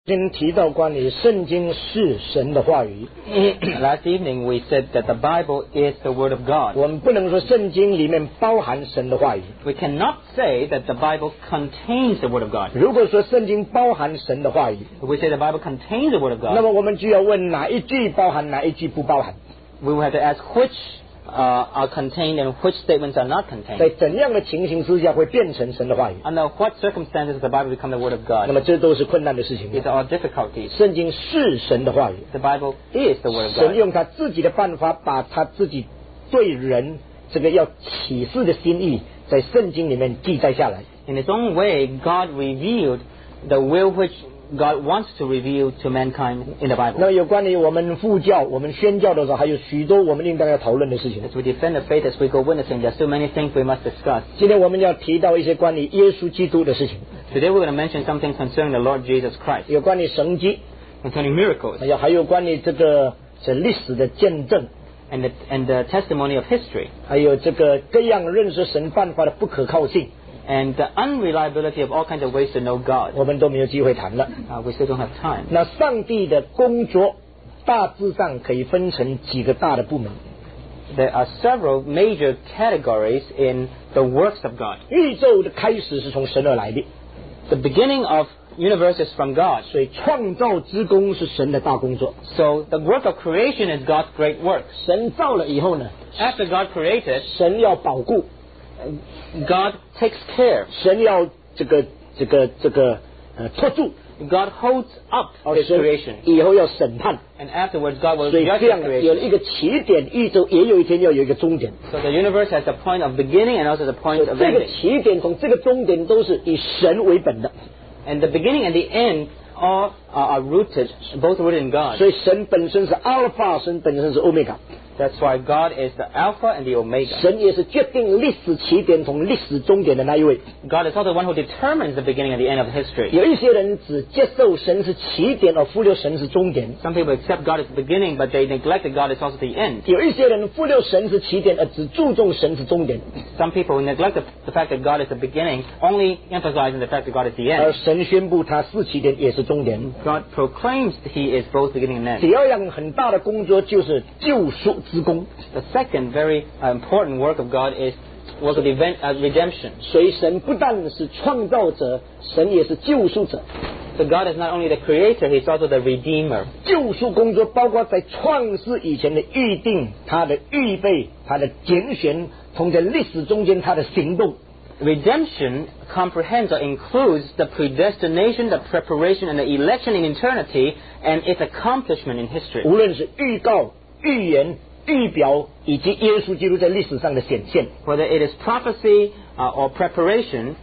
今天提到关于圣经是神的话语。 Last evening we said that the Bible is the Word of God. 我们不能说圣经里面包含神的话语。 We cannot say that the Bible contains the Word of God. 如果说圣经包含神的话语， If we say the Bible contains the Word of 那 God, 么我们就要问哪一句包含，哪一句不包含？ we will have to ask which are contained and which statements are not 在 contained. 怎样的情形之下会变成神的话语？ Under what circumstances does the Bible become the Word of 那 God? 么这都是困难的事情。 These are all difficulties. 圣经是神的话语， The Bible is the Word of 神 God. 用他自己的办法，把他自己对人这个要启示的心意，在圣经里面记载下来。 In His own way, God revealed the will which God wants to reveal to mankind in the 那 Bible. 么有关于我们护教、我们宣教的时候，还有许多我们应当要讨论的事情。 As we defend the faith, as we go witnessing, there are so many things we must discuss. 今天我们要提到一些关于耶稣基督的事情， Today we're going to mention something concerning the Lord Jesus Christ, 有关于神迹， concerning miracles 还有关于这个历史的见证， and the testimony of history, 还有这个各样认识神办法的不可靠性， and the unreliability of all kinds of ways to know God. 我们都没有机会谈了。 We still don't have time. 那上帝的工作大致上可以分成几个大的部门。 There are several major categories in the works of God. 宇宙的开始是从神而来的， The beginning of universe is from God. 所以创造之功是神的大工作。 So the work of creation is God's great work. 神造了以后呢， After God created, 神要保护， God takes care. 神要托住， God holds up His 神 creation. 以后要审判。 And afterwards, God will 所以 judge 这 His 样有了 creation. 一个起点，宇宙也有一天要有一个终点。 So the universe has a point of beginning and also the point of 这个 ending. 起点从这个终点都是以神为本的， And the beginning and the end all are rooted, both rooted in God. 所以神本身是阿尔法，神本身是欧米伽， That's why God is the Alpha and the Omega. 神也是决定历史起点从历史终点的那一位。 God is also the one who determines the beginning and the end of history. 有一些人只接受神是起点，而忽略神是终点； Some people accept God as the beginning, but they neglect that God is also the end. 有一些人忽略神是起点，而只注重神是终点。 Some people neglect the fact that God is the beginning, only emphasizing the fact that God is the 而 end. 神宣布他是起点，也是终点。 God proclaims He is both beginning and end. 第二样很大的工作就是救赎之功。 The second very important work of God is work of redemption. 所以神不但是创造者，神也是救赎者。 So God is not only the creator, He's also the redeemer. 救赎工作包括在创世以前的预定，他的预备，他的拣选，同在历史中间他的行动。 Redemption comprehends or includes the predestination, the preparation, and the election in eternity, and its accomplishment in history. 无论是预告、预言、预表，以及耶稣基督在历史上的显现。 Whether it is prophecy or preparation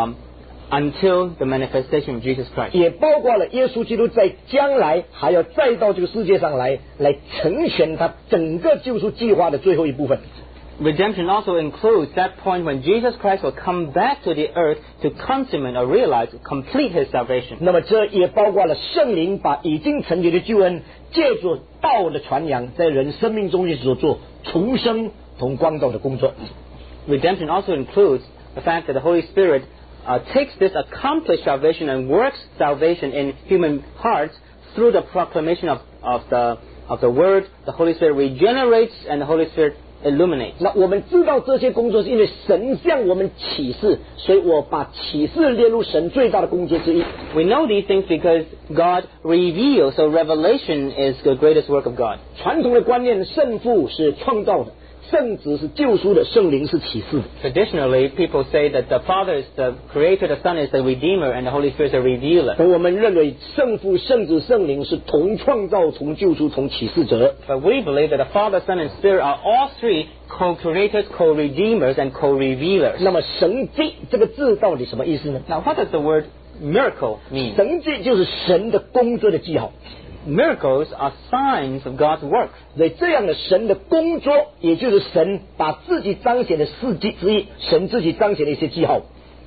until the manifestation of Jesus Christ. 也包括了耶稣基督在将来还要再到这个世界上来成全他整个救赎计划的最后一部分。 Redemption also includes that point when Jesus Christ will come back to the earth to consummate or realize, complete His salvation. 那么这也包括了圣灵把已经成就的救恩借助道的传扬，在人生命中所做重生同光照的工作。 Redemption also includes the fact that the Holy Spirit takes this accomplished salvation and works salvation in human hearts through the proclamation of the Word. The Holy Spirit regenerates and the Holy Spirit illuminates. 那我们知道这些工作是因为神向我们启示，所以我把启示列入神最大的工作之一。 We know these things because God reveals, so revelation is the greatest work of God. 传统的观念，圣父是创造的，圣子是救赎的，圣灵是启示的。 Traditionally, people say that the Father is the creator, the Son is the redeemer, and the Holy Spirit is the revealer. 而我们认为圣父、圣子、圣灵是同创造、同救赎、同启示者。 But we believe that the Father, Son, and Spirit are all three co-creators, co-redeemers, and co-revealers. 那么神迹这个字到底什么意思呢？ Now, what does the word miracle mean? 神迹就是神的工作的记号。 Miracles are signs of God's work. 所以这样的神的工作，也就是神把自己彰显的事迹之一，神自己彰显的一些记号。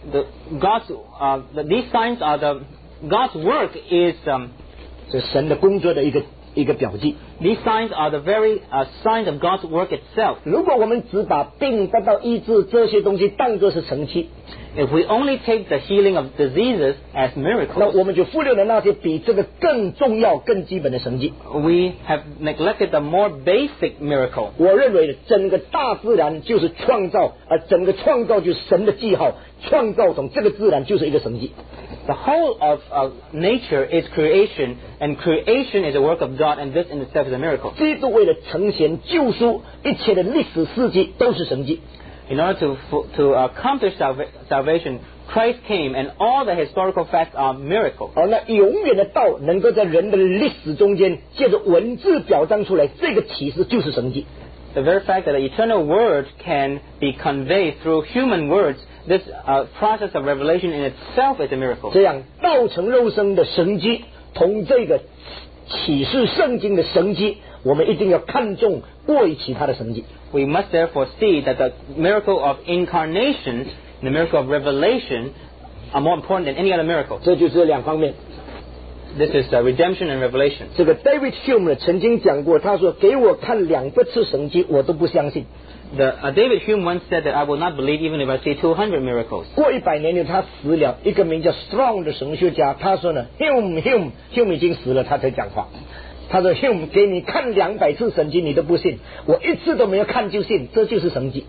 These signs are God's work is 这神的工作的一个表记。 these signs are the very signs of God's work itself. 如果我们只把病得到医治这些东西当作是神迹， If we only take the healing of diseases as 那 miracles, 我们就忽略了那些比这个更重要、更基本的神迹。 we have neglected the more basic miracle. 我认为整个大自然就是创造，整个创造就是神的记号，创造从这个自然就是一个神迹。 The whole of nature is creation, and creation is a work of God, and this in itself is a miracle. 基督为了呈现救赎，一切的历史事迹都是神迹。 In order to accomplish salvation, Christ came, and all the historical facts are miracles. 而那永远的道能够在人的历史中间借着文字表彰出来，这个启示就是神迹。 The very fact that the eternal word can be conveyed through human words, this process of revelation in itself is a miracle. 这样道成肉身的神迹，同这个启示圣经的神迹，我们一定要看重过于其他的神迹。 We must therefore see that the miracle of incarnation and the miracle of revelation are more important than any other miracle. 这就是两方面。 This is redemption and revelation. 这个 David Hume 曾经讲过，他说：“给我看200次神迹，我都不相信。” David Hume once said that I will not believe even if I see 200 miracles. 过100年后，他死了，一个名叫 Strong 的神学家，他说呢 ，Hume 已经死了，他才讲话。他说 Hume 给你看200次神迹，你都不信，我一次都没有看就信，这就是神迹。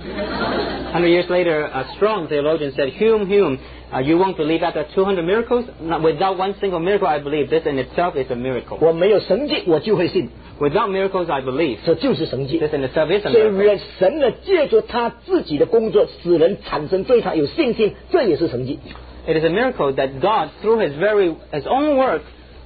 100 years later, a strong theologian said, Hume, you won't believe after 200 miracles? Not, without one single miracle, I believe. This in itself is a miracle. 我没有神迹，我就会信， Without miracles, I believe. 这就是神迹。 This in itself is a 所以 miracle. 神呢，借着他自己的工作，使人产生对他有信心，这也是神迹。 It is a miracle that God, through His own work,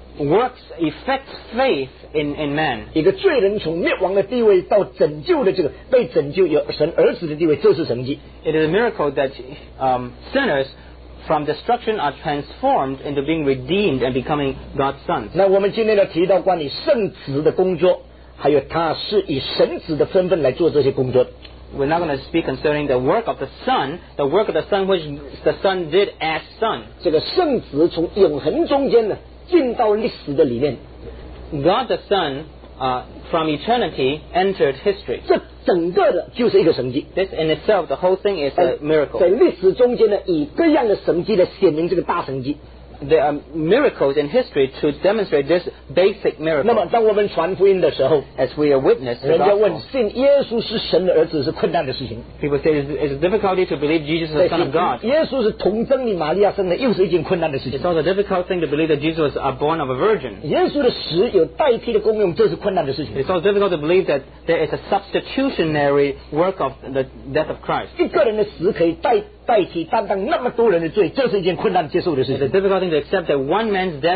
effects faith in man. 一个罪人从灭亡的地位到拯救的这个被拯救有神儿子的地位，这是神迹。 It is a miracle that sinners from destruction are transformed into being redeemed and becoming God's sons. 那我们今天要提到关于圣子的工作，还有他是以神子的身份来做这些工作的。 We're not going to speak concerning the work of the Son, which the Son did as Son. 这个圣子从永恒中间呢，进到历史的里面。 God the Son, from eternity, entered history. 这整个的就是一个神迹。 This in itself, the whole thing is a 在 miracle. 历史中间呢，以各样的神迹来显明这个大神迹。 There are miracles in history to demonstrate this basic 那 miracle. 么，当我们传福音的时候， As we are witness to the 人家问 gospel, 信耶稣是神的儿子是困难的事情。 people say it's a difficulty to believe Jesus is the Son of God. 耶稣是童贞女玛利亚生的，又是一件困难的事情 It's。also a difficult thing to believe that Jesus was born of a virgin. 耶稣的死有代替的功用，这是困难的事情。 It's also difficult to believe that there is a substitutionary work of the death of Christ. 一个人的死可以代替担当那么多人的罪，这是一件困难接受的事 It's a 情。 difficult thing to accept that one man's death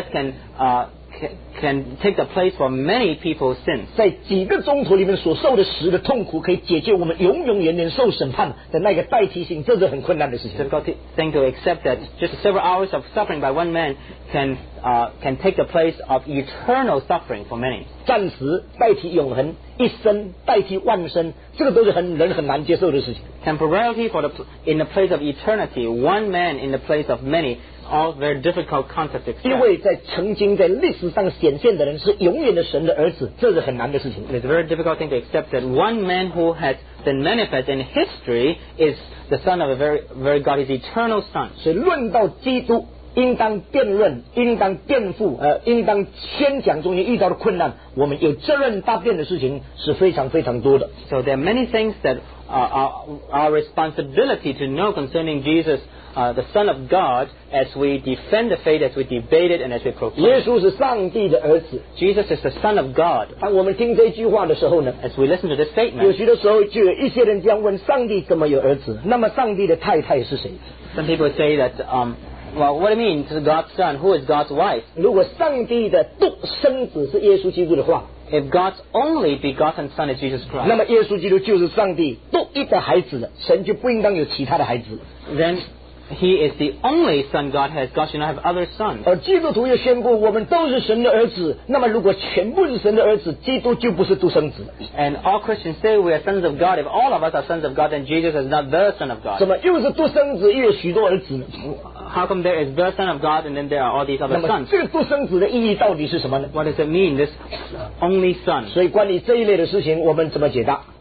can take the place for many people's sins. 在几个钟头里面所受的死的痛苦，可以解决我们永永远远受审判的那个代替性，这是很困难的事 It's 情 a。difficult thing to accept that just several hours of suffering by one man can take the place of eternal suffering for many. 暂时代替永恒，一生代替万生，这个都是人很难接受的事情。 Temporality in the place of eternity, one man in the place of many, all very difficult concepts to 因 accept. 为曾经在历史上显现的人是永远的神的儿子，这是很难的事情。 It's a very difficult thing to accept that one man who has been manifest in history is the son of a very God, his eternal son. 所以论到基督，应当辩论，应当辩护，应当宣讲中间遇到的困难，我们有责任答辩的事情是非常非常多的。 So there are many things that are our responsibility to know concerning Jesus, the Son of God, as we defend the faith, as we debate it, and as we 耶 proclaim. 稣是上帝的儿子。 Jesus is the Son of God. 当我们听这句话的时候呢， As we listen to this 有 statement, 许多时候就有一些人这样问：上帝怎么有儿子？那么上帝的太太是谁？ some people say that, well, what do you mean, God's Son? Who is God's wife? 如果上帝的独生子是耶稣基督的话， If God's only begotten Son is Jesus 那 Christ, 么耶稣基督就是上帝独一的孩子了，神就不应当有其他的孩子。 then He is the only Son God has. God should not have other sons. 而基督徒又宣布我们都是神的儿子，那么如果全部是神的儿子，基督就不是独生子了。 And all Christians say we are sons of God. If all of us are sons of God, then Jesus is not the Son of 怎 God. 么又是独生子，又有许多儿子呢？ How come there is the Son of God and then there are all these 那 other 么 sons? 这个独生子的意义到底是什么呢？ What does it mean, this only Son? 所以关于这一类的事情，我们怎么解答？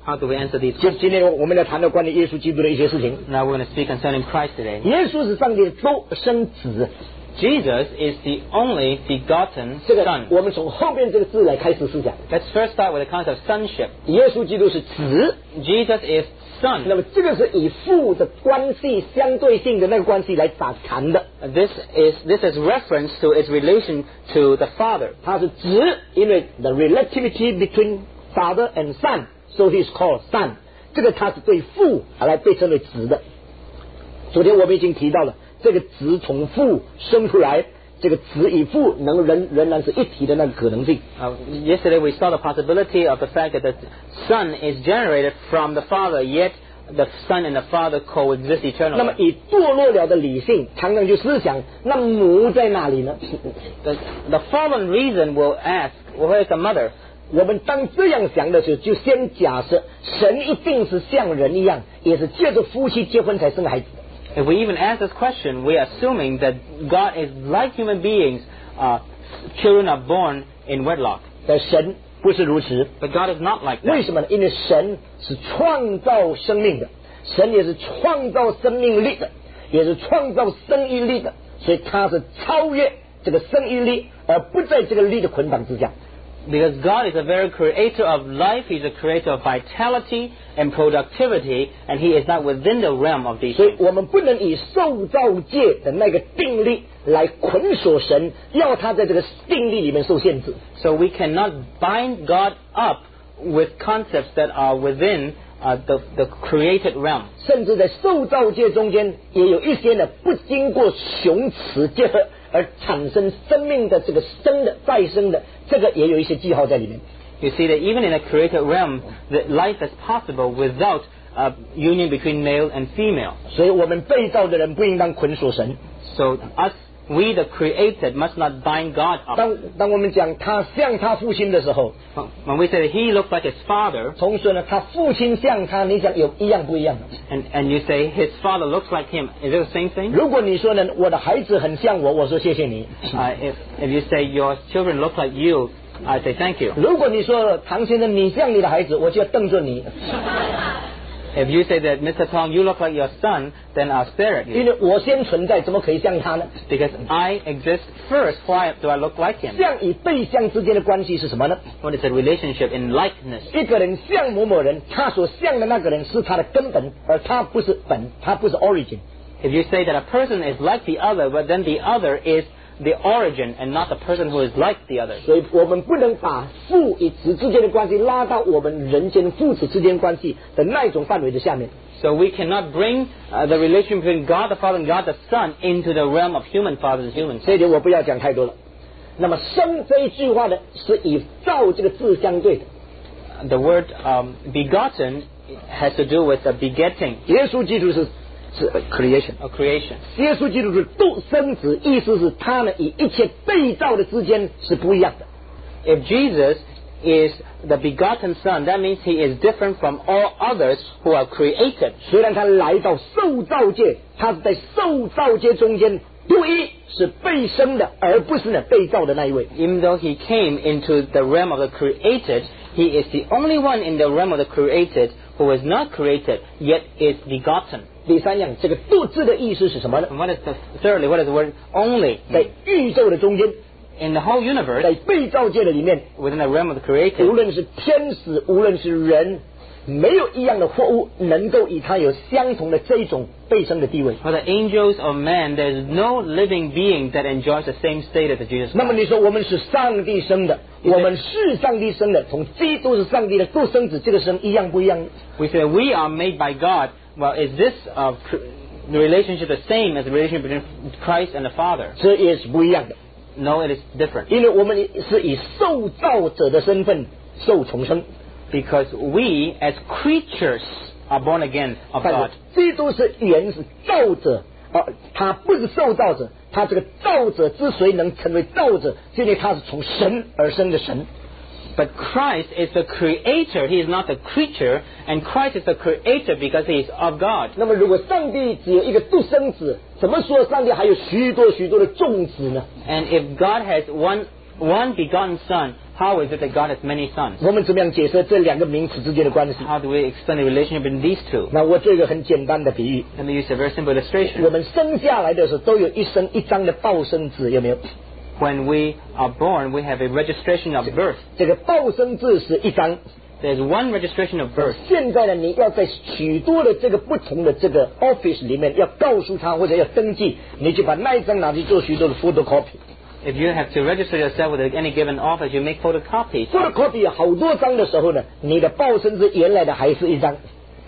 How do we answer these 就 questions? 今天我们来谈到关于耶稣基督的一些事情。 Now we're going to speak concerning Christ today. 耶稣是上帝的独生子， Jesus is the only begotten 这个 Son. 我们从后面这个字来开始思想。 Let's first start with the concept of sonship. 耶稣基督是子， Jesus is 那 Son. 么这个是以父的关系相对性的那个关系来谈的。 This is reference to its relation to the Father. 他是子，因为 the relativity between father and son, so he is called son。这个他是对父来被称为子的。昨天我们已经提到了，这个子从父生出来，这个子与父仍然是一体的那个可能性。 Yesterday we saw the possibility of the fact that the Son is generated from the Father, yet the Son and the Father coexist 那么 eternally. 以堕落了的理性，常常就思想，那母在哪里呢？ The fallen reason will ask, well, where is the mother? 我们当这样想的时候，就先假设神一定是像人一样，也是借着夫妻结婚才生孩子的。 If we even ask this question, we are assuming that God is like human beings. Children are born in wedlock. 但神不是如此， But God is not like 为 that. 什么呢？因为神是创造生命的，神也是创造生命力的，也是创造生育力的，所以他是超越这个生育力，而不在这个力的捆绑之下。 Because God is the very creator of life, He's a creator of vitality and productivity, and He is not within the realm of these 所以 things. 我们不能以受造界的那个定力来捆锁神，要他在这个定力里面受限制。 So we cannot bind God up with concepts that are within the created realm. 甚至在受造界中间，也有一些呢不经过雄雌结合而产生生命的这个生的再生的，这个也有一些记号在里面。 You see that even in the created realm, that life is possible without union between male and female. 所以我们被造的人不应当捆锁神。 So we the created must not bind God up. 当我们讲他像他父亲的时候， When we say that He looks like His father, 同时呢，他父亲像他，你讲有一样不一样？ and you say His father looks like Him, is it the same thing? 如果你说呢，我的孩子很像我，我说谢谢你。 If you say your children look like you, I say thank you. 如果你说唐先生你像你的孩子，我就要瞪着你， If you say that Mr. Tong, you look like your son, then I'll stare at 因 you. 为我先存在，怎么可以像他呢？ Because I exist first. Why do I look like him? 像与对象之间的关系是什么呢？ What is the relationship in likeness? 一个人像某某人，他所像的那个人是他的根本，而他不是本，他不是 origin。 If you say that a person is like the other, but then the other is the origin and not the person who is like the other. 所以我们不能把父与子之间的关系拉到我们人间父子之间关系的那一种范围的下面。 So we cannot bring the relation between God the Father and God the Son into the realm of human fathers and human 这 sons. 一点我不要讲太多了。那么生这一句话呢，是以造这个字相对的。 The word begotten has to do with the begetting 耶稣基督是 creation， of creation. 耶稣基督是独生子，意思是他呢与一切被造的之间是不一样的。 If Jesus is the begotten Son, that means He is different from all others who are created. 虽然他来到受造界，他是在受造界中间独一是被生的，而不是呢被造的那一位。 Even though He came into the realm of the created, He is the only one in the realm of the created who is not created, yet is begotten. 第三样，这个独字的意思是什么呢？ And thirdly, what is the word only? 在宇宙的中间， In the whole universe, 在被造界的里面， within the realm of the 无 created, 论是天使，无论是人，没有一样的货物能够与他有相同的这一种被生的地位。 for the angels or man, there is no living being that enjoys the same status as Jesus 那么 Christ. 你说我们是上帝生的，我们是上帝生的，从基督是上帝的独生子，这个生一样不一样呢？ We say we are made by God. Well, is this the relationship the same as the relationship between Christ and the Father? 这也是不一样的， No, it is different. 因为我们是以受造者的身份受重生， Because we, as creatures, are born again of 但 God. 是基督是原是造者，他不是受造者，他这个造者之所以能成为造者，是因为他是从神而生的神。 But Christ is the creator. He is not the creature. And Christ is the creator because he is of God. 那么如果上帝只有一个独生子，怎么说上帝还有许多许多的众子呢？ And if God has one begotten Son, how is it that God has many sons? 我们怎么样解释这两个名词之间的关系？ How do we explain the relationship in these two? 那我做一个很简单的比喻， Let me use a very simple 我 illustration. 们生下来的时候都有一生一张的报生纸，有没有？ When we are born, we have a registration of birth. 这个报生纸是一张。 There's one registration of birth. 现在呢，你要在许多的这个不同的这个 office 里面要告诉他或者要登记，你就把那一张拿去做许多的 photocopy。 If you have to register yourself with any given office, you make photocopies. photocopy 有好多张的时候呢，你的报生纸原来的还是一张。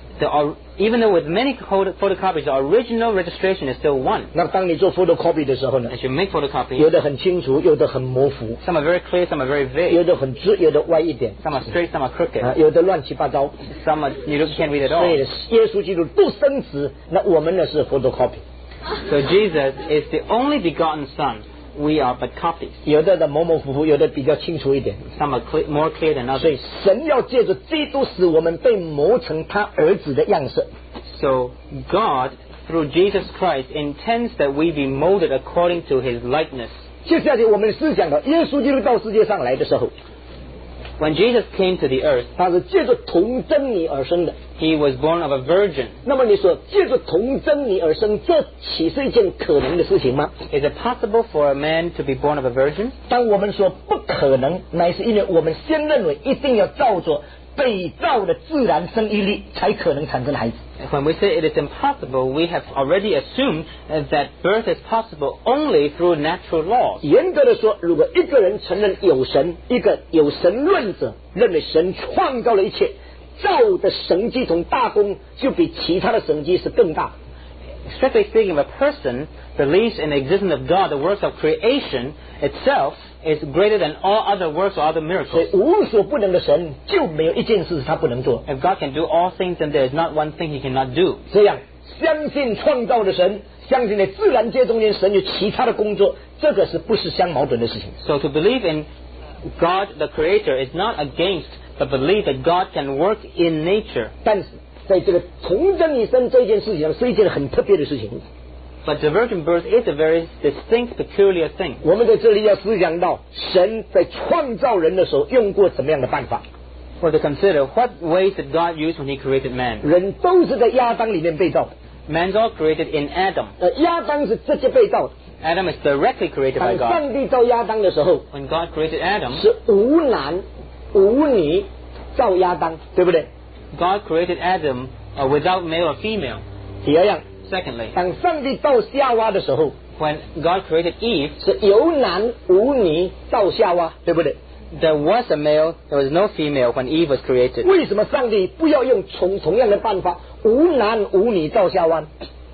Even though with many photocopies, the original registration is still one. 那当你做 photocopy 的时候呢， As you make photocopies, 有的很清楚，有的很模糊， some are very clear, some are very 有 vague. 的很直，有的歪一点， Some are straight, some are crooked. 有的乱七八糟。 Some are, you can't read at 所以 all. 耶稣基督不生子，那我们呢是 photocopy。 So Jesus is the only begotten Son. We are but copies. 有的模模糊糊，有的比较清楚一点。 Some are more clear than 所 others. 以神要借着基督使我们被磨成他儿子的样式。 So God, through Jesus Christ, intends that we be molded according to His likeness. 接下去我们思想到耶稣基督到世界上来的时候， When Jesus came to the earth, 他是借着童真女而生的。 He was born of a virgin. 那么你说借着童真女而生，这岂是一件可能的事情吗？ Is it possible for a man to be born of a virgin? 当我们说不可能，乃是因为我们先认为一定要照着被造的自然生育力才可能产生孩子。 When we say it is impossible, we have already assumed that birth is possible only through natural laws. 严格的说，如果一个人承认有神，一个有神论者认为神创造了一切，造的神迹从大功就比其他的神迹是更大。 Strictly speaking, if a person believes in the existence of God, the works of creation itself is greater than all other works or other 所以 miracles. 无所不能的神就没有一件事是他不能做。 If God can do all things, then there is not one thing He cannot do. 这样，相信创造的神，相信在自然界中间神有其他的工作，这个是不是相矛盾的事情？ So to believe in God, the Creator, is not against the belief that God can work in nature. 但是在这个童真女生这件事情上，是一件很特别的事情。 But the virgin birth is a very distinct, peculiar thing. 我们在这里要思想到，神在创造人的时候用过怎么样的办法？ Or to consider what ways did God use when He created man. 人都是在亚当里面被造的， Man's all created in Adam. 亚当是直接被造的。 Adam is directly created 当 by God. 上帝造亚当的时候， When God created Adam, 是无男无女造亚当，对不对？ God created Adam without male or female. 第二样， Secondly, 当上帝造夏娃的时候， when God created Eve, 是有男无女造夏娃，对不对？ there was a male, there was no female when Eve was created. 为什么上帝不要用同样的办法，无男无女造夏娃？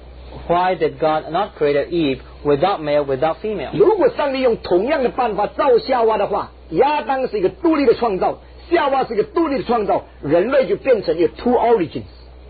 Why did God not create Eve without male, without female? 如果上帝用同样的办法造夏娃的话，亚当是一个独立的创造，夏娃是一个独立的创造，人类就变成有 two origins。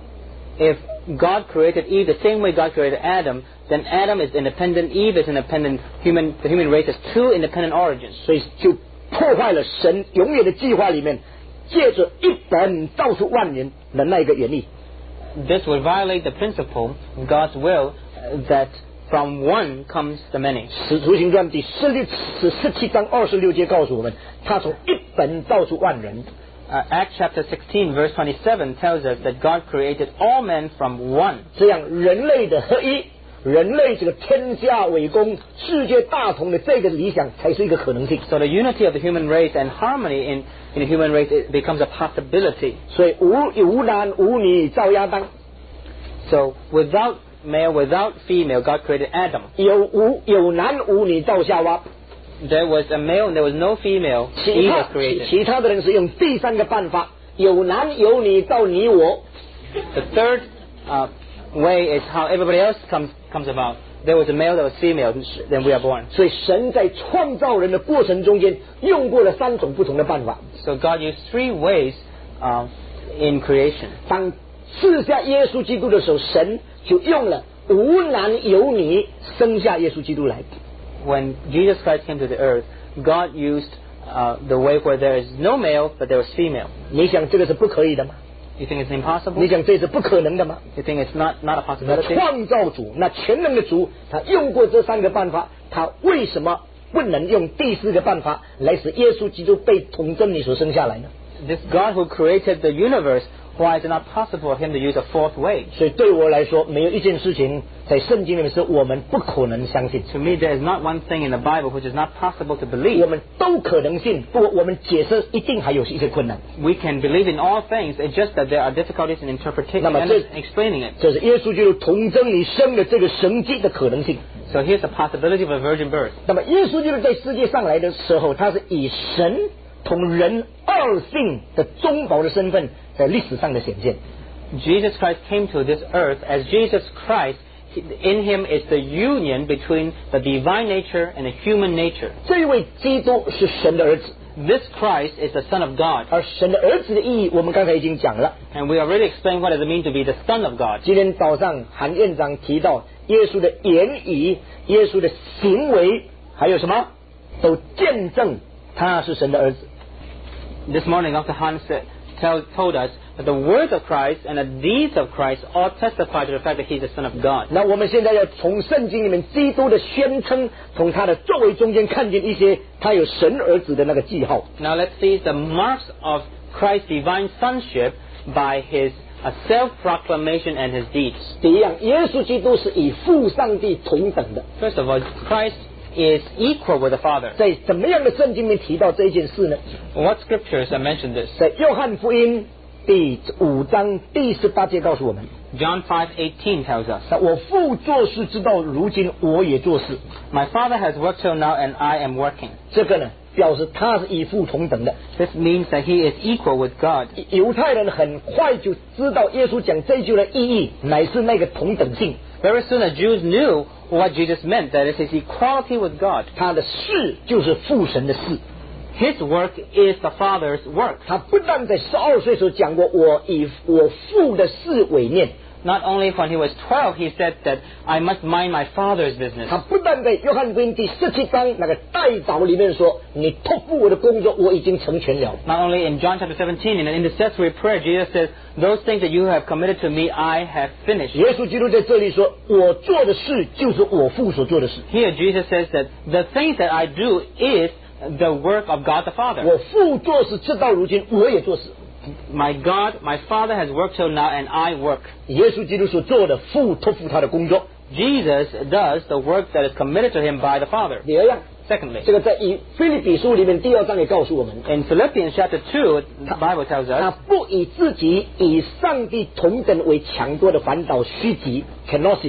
If God created Eve the same way God created Adam, then Adam is independent, Eve is independent, the human race has two independent origins. 所以就破坏了神永远的计划里面，借着一本造出万人的那一个原理。 This would violate the principle of God's will that from one comes the many. 使徒行传第17章26节告诉我们，他从一本造出万人。 Acts chapter 16 verse 27 tells us that God created all men from one. 这样人类的合一，人类这个天下为公，世界大同的这个理想才是一个可能性。 So the unity of the human race and harmony in the human race it becomes a possibility. 所以无男无女造亚当， So without male, without female, God created Adam. 有男无女造夏娃。 There was a male and there was no female. Eve was created. 其他的人是用第三个办法，有男有女造你我。 The third way is how everybody else comes about. There was a male, there was female, then we are born. 所以神在创造人的过程中间用过了3种不同的办法。 So God used 3 ways in creation. 当赐下耶稣基督的时候，神就用了无男有女生下耶稣基督来。 When Jesus Christ came to the earth, God used the way where there is no male, but there was female. 你想这个是不可以的吗？ You think it's impossible? 你想这是不可能的吗？ You think it's not a 那 possibility? 创造主，那全能的主，他用过这3个办法，他为什么不能用第四个办法来使耶稣基督被童真理所生下来呢？ This God who created the universe, why is it not possible for him to use a fourth way? 所以对我来说，没有一件事情在圣经里面是我们不可能相信。 To me, there is not one thing in the Bible which is not possible to 我 believe. 们都可能信，不过我们解释一定还有一些困难。 We can believe in all things, it's just that there are difficulties in interpreting 那么 and 这 explaining it. 这是耶稣基督童真理生的这个神迹的可能性。 So here's the possibility of a virgin birth. 那么耶稣基督在世界上来的时候，他是以神同人二性的中保的身份在历史上的显现。 Jesus Christ came to this earth as Jesus Christ. In him is the union between the divine nature and the human nature. 这一位基督是神的儿子， This Christ is the Son of God. 而神的儿子的意义我们刚才已经讲了。 And we already explained what does it mean to be the Son of God. 今天早上韩院长提到耶稣的言语、耶稣的行为，还有什么，都见证他是神的儿子。 This morning, Dr. Han told us that the words of Christ and the deeds of Christ all testify to the fact that he is the Son of God. 那我们现在要从圣经里面基督的宣称，从他的作为中间看见一些他有神儿子的那个记号。 Now let's see the marks of Christ's divine sonship by his self-proclamation and his deeds. 第一样，耶稣基督是与父上帝同等的。 First of all, Christ is equal with the Father. 在怎么样的圣经里面提到这一件事呢？ What scriptures have mentioned this? 在约翰福音第5章第18节告诉我们， John 5:18 tells us, 我父做事直到如今，我也做事。 My Father has worked till now and I am working. 这个呢，表示他是与父同等的。 This means that he is equal with God. 犹太人很快就知道耶稣讲这一句的意义，乃是那个同等性。 Very soon the Jews knew what Jesus meant, that it is his equality with God. 他的事就是父神的事。 His work is the Father's work. 他不但在12岁时候讲过，我以我父的事为念。 Not only when he was 12, he said that I must mind my Father's business. 他不但在约翰福音第17章那个代祷里面说，你托付我的工作，我已经成全了。 Not only in John chapter 17, in an intercessory prayer, Jesus says, those things that you have committed to me, I have finished. 耶稣基督在这里说，我做的事就是我父所做的事。 Here Jesus says that the things that I do is the work of God the Father. 我父做事直到如今，我也做事。 My God, my Father has worked till now and I work. 耶稣基督所做的，父托付他的工作。 Jesus does the work that is committed to him by the Father. 第二样， Secondly, 这个在以腓立比书里面第2章也告诉我们， in Philippians chapter 2, the Bible tells 他 us, 不以自己以上帝同等为强夺的反倒虚己 kenosis。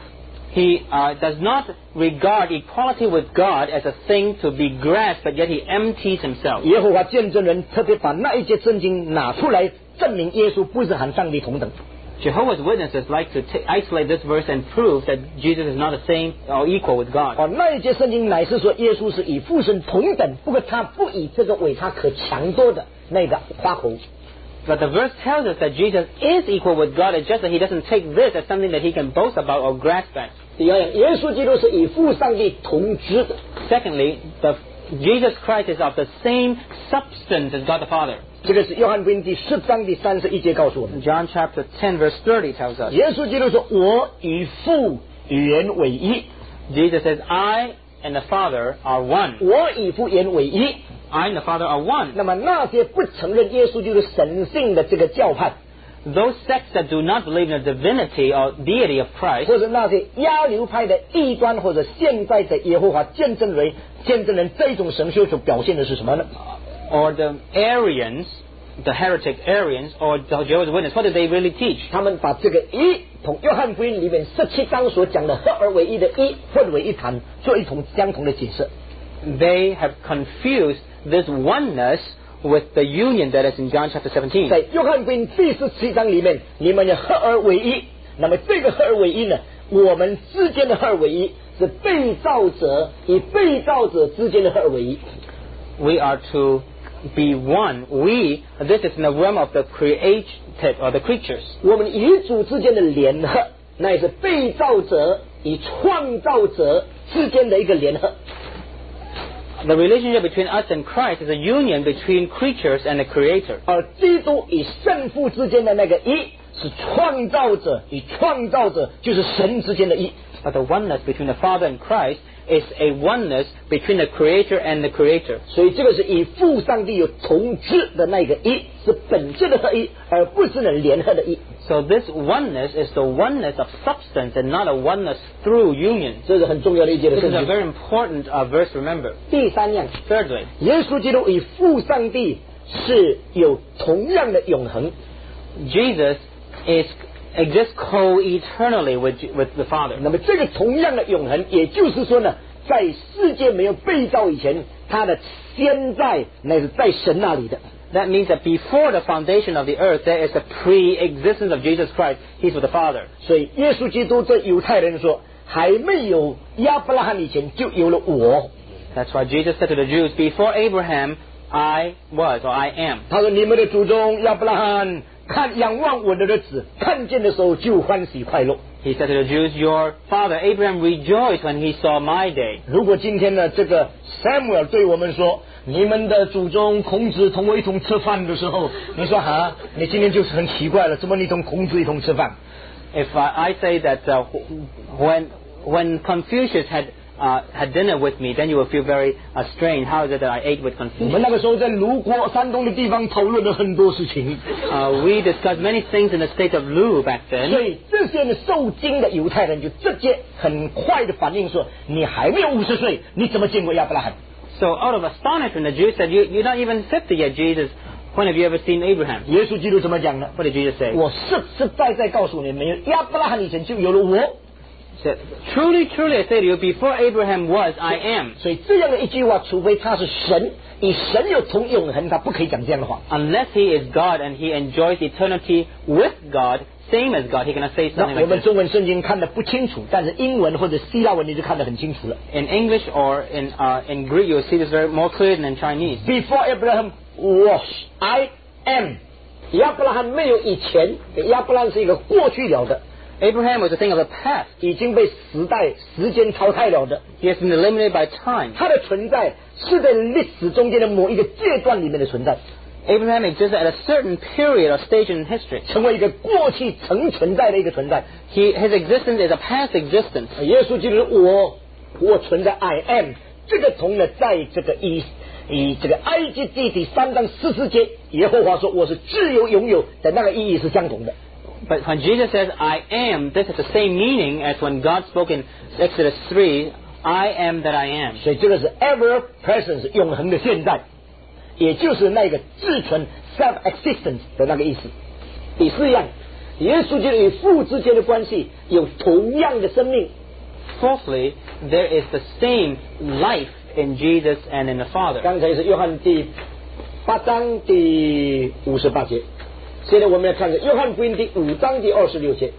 he does not regard equality with God as a thing to be grasped, but yet he empties himself. 耶和华见证人特别把那一节圣经拿出来证明耶稣不是和上帝同等。 Jehovah's Witnesses like to isolate this verse and prove that Jesus is not the same or equal with God. 那一节圣经乃是说耶稣是与父神同等，不过他不以这个为他可强夺的那个夸口。 But the verse tells us that Jesus is equal with God, it's just that he doesn't take this as something that he can boast about or grasp at. 第二样，耶稣基督是与父上帝同质的。 Secondly, Jesus Christ is of the same substance as God the Father. 这个是约翰福音第10章第31节告诉我们。 John chapter 10 verse 30 tells us. 耶稣基督说：“我与父原为一。” Jesus says, I and the Father are one. 我与父原为一。 I and the Father are one. 那么那些不承认耶稣基督神性的这个教派， Those sects that do not believe in the divinity or deity of Christ, 或者那些亚流派的异端，或者现在的耶和华见证人这种神修所表现的是什么呢？ or the Arians, the heretic Arians, or the Jehovah's Witnesses, what do they really teach? 他们把这个一同约翰福音里面17章所讲的合而为一的一混为一谈，做一同相同的解释。 They have confused this oneness with the union that is in John chapter 17. 在约翰福音第17章里面，你们要合而为一。那么这个合而为一呢，我们之间的合而为一是被造者与被造者之间的合而为一。 We are to be one. This is in the realm of the created or the creatures. 我们与主之间的联合，那也是被造者与创造者之间的一个联合。 The relationship between us and Christ is a union between creatures and the Creator. 而基督与圣父之间的那个一，是创造者与创造者，就是神之间的一。 But the oneness between the Father and Christ is a oneness between the Creator and the Creator. 所以这个是与父上帝有同质的那个一，是本质的合一，而不是能联合的一。 So this oneness is the oneness of substance and not a oneness through union. 这是很重要的一节的 This 圣 is a 经。 very important verse to remember. 第三样， Thirdly, 耶稣基督与父上帝是有同样的永恒。 Jesus exists co-eternally with the Father. 那么这个同样的永恒，也就是说呢，在世界没有被造以前，他的先在乃是在神那里的。 That means that before the foundation of the earth, there is a pre-existence of Jesus Christ. He's with the Father. 所以耶稣基督对犹太人说，还没有亚伯拉罕以前就有了我。 That's why Jesus said to the Jews, before Abraham, I was, or I am. 他说：“你们的祖宗亚伯拉罕看仰望我的日子，看见的时候就欢喜快乐。” He said to the Jews, your father Abraham rejoiced when he saw my day. 如果今天呢，这个 Samuel 对我们说，你们的祖宗孔子同我一同吃饭的时候，你说哈，你今天就是很奇怪了，怎么你同孔子一同吃饭？ If I say that when Confucius had dinner with me, then you will feel very strange. How is it that I ate with 我们 Confucius? 那个时候在卢国山东的地方讨论了很多事情， We discussed many things in the state of Lu back 所 then. 以这些呢受惊的犹太人就直接很快的反应说：你还没有50岁，你怎么见过亚伯拉罕？ So out of astonishment, the Jews said, you're not even 50 yet, Jesus. When have you ever seen Abraham? 耶稣基督怎么讲呢？ What did Jesus say? 我实实在在告诉你们，亚伯拉罕以前就有了我。 He said, truly, truly, I say to you, before Abraham was, I am. 所以这样的一句话，除非他是神，与神有同永恒，他不可以讲这样的话。 Unless he is God and he enjoys eternity with God, same as God, he cannot say 那 something 我 like 们 this. 中文圣经看得不清楚，但是英文或者希腊文你就看得很清楚了。 In English or in Greek, you'll see this very more clear than in Chinese. Before Abraham was, I am。亚伯拉罕没有以前，亚伯拉罕是一个过去了的， Abraham was a thing of the past. 已经被时间淘汰了的。 He has been eliminated by time. 他的存在是在历史中间的某一个阶段里面的存在， Abraham existed at a certain period or stage in history. 成为一个过去曾存在的一个存在。 His existence is a past existence. 耶稣基督我存在 I am， 这个同呢，在这个以这个埃及记第3章14节，耶和华说我是自由拥有的那个意义是相同的。 But when Jesus says, I am, this is the same meaning as when God spoke in Exodus 3, I am that I am. 所以这个是 ever present 永恒的现在，也就是那个自存 self existence 的那个意思。第四样，耶稣基督与父之间的关系有同样的生命。 Fourthly, there is the same life in Jesus and in the Father. 刚才是约翰第8章第58节，现在我们来看约翰福音第5章第26节。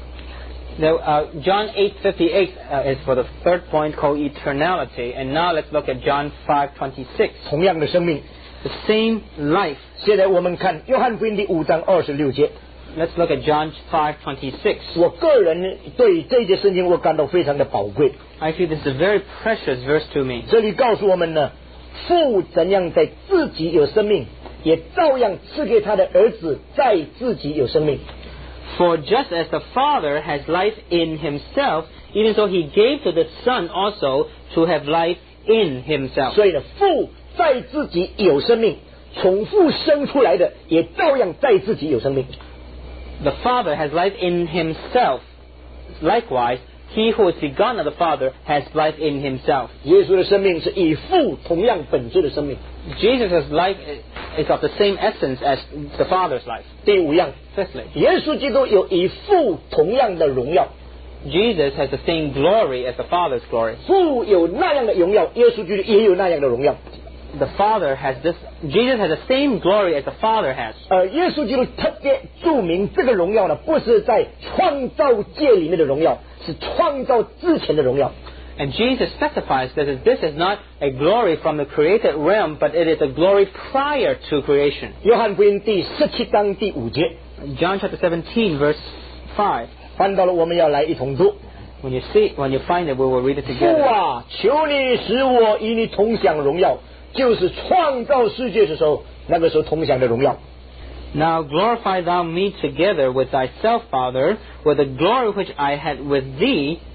Now, John 8:58 is for the third point called eternality. And now let's look at John 5:26. 同样的生命。 The same life. 现在我们看约翰福音第5章26节。 Let's look at John 5:26. 我个人对这节圣经我感到非常的宝贵。 I feel this is a very precious verse to me. 这里告诉我们呢，父怎样在自己有生命，也照样赐给他的儿子在自己有生命。 For just as the Father has life in himself, even so he gave to the Son also to have life in himself. 所以呢，父在自己有生命，从父生出来的也照样在自己有生命。 The Father has life in himself. Likewise, he who is begotten of the Father has life in himself. 耶稣的生命是与父同样本质的生命。 Jesus' life is of the same essence as the Father's life. 第5样， Fifthly, 耶稣基督有与父同样的荣耀， Jesus has the same glory as the Father's glory. 父有那样的荣耀，耶稣基督也有那样的荣耀。 The Father has this, Jesus has the same glory as the Father has. 耶稣基督特别注明这个荣耀呢，不是在创造界里面的荣耀，是创造之前的荣耀。 And Jesus specifies that this is not a glory from the created realm, but it is a glory prior to creation. 约翰福音第17章第5节， John chapter 17, verse 5. 翻到了，我们要来一同读。 When you find it, we will read it 父 together. 啊，求你使我与你同享荣耀，就是创造世界的时候，那个时候同享的荣耀。 Now glorify thou me together with thyself, Father, with the glory which I had with thee